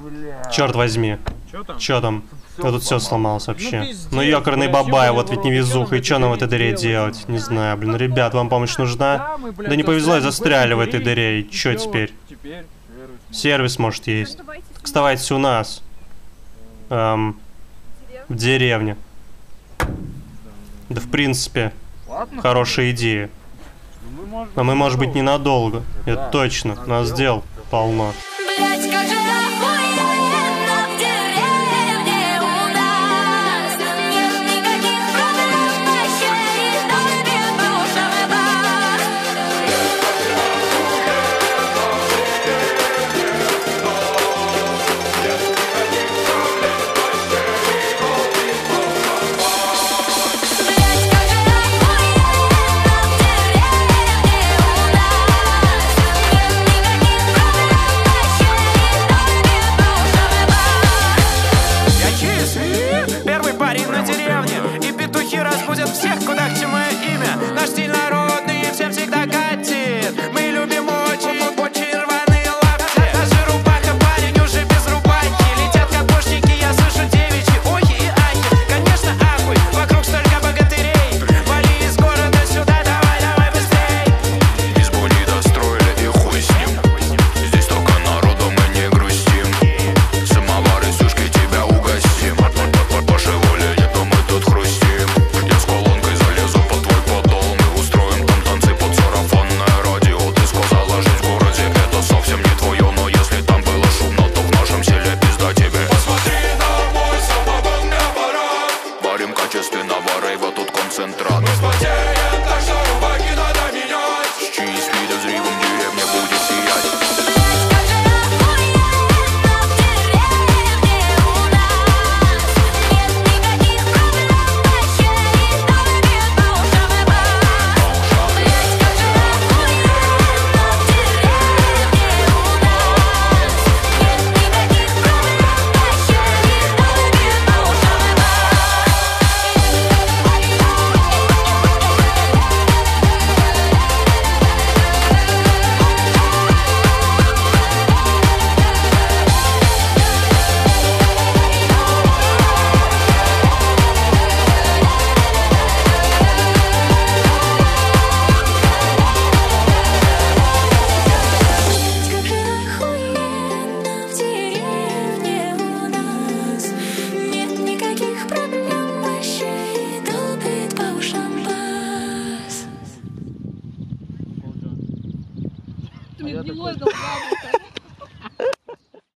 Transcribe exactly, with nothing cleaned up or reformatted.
Бля. Черт возьми. Чё там? Чё там? Всё Да тут все сломалось. сломалось вообще. Ну, пиздец, Ну ёкарный бля, бабай, чё вот вы ведь невезуха. И чё нам в этой дыре делать? делать? Не знаю, блин. Ребят, вам помощь нужна? Да, мы, блядь, Да не повезло, и застряли в этой этой дыре. И чё чё теперь? Теперь? Сервис, может, есть. Оставайтесь у нас. Эм, в деревне. Да, в принципе, Ладно. хорошая идея. Ну, мы, может, Но мы, может быть, ненадолго. Да. Это точно. У нас дел полно. Блять, как же нахуй